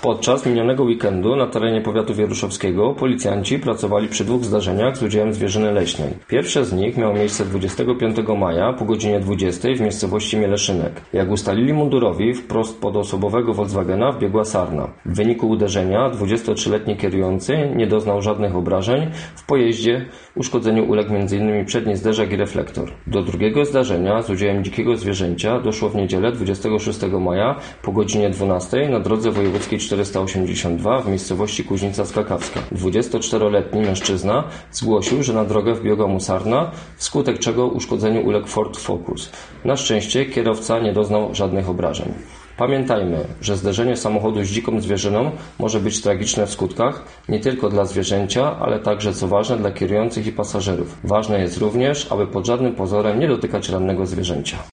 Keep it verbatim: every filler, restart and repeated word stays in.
Podczas minionego weekendu na terenie powiatu wieruszowskiego policjanci pracowali przy dwóch zdarzeniach z udziałem zwierzyny leśnej. Pierwsze z nich miało miejsce dwudziestego piątego maja po godzinie dwudziestej w miejscowości Mieleszynek. Jak ustalili mundurowi, wprost pod osobowego Volkswagena wbiegła sarna. W wyniku uderzenia dwudziestotrzyletni kierujący nie doznał żadnych obrażeń. W pojeździe uszkodzeniu uległ między innymi przedni zderzak i reflektor. Do drugiego zdarzenia z udziałem dzikiego zwierzęcia doszło w niedzielę dwudziestego szóstego maja po godzinie dwunastej na drodze wojewódzkiej czterysta osiemdziesiąt dwa w miejscowości Kuźnica Skakawska. dwudziestoczteroletni mężczyzna zgłosił, że na drogę wbiegła mu sarna, wskutek czego uszkodzeniu uległ Ford Focus. Na szczęście kierowca nie doznał żadnych obrażeń. Pamiętajmy, że zderzenie samochodu z dziką zwierzyną może być tragiczne w skutkach nie tylko dla zwierzęcia, ale także, co ważne, dla kierujących i pasażerów. Ważne jest również, aby pod żadnym pozorem nie dotykać rannego zwierzęcia.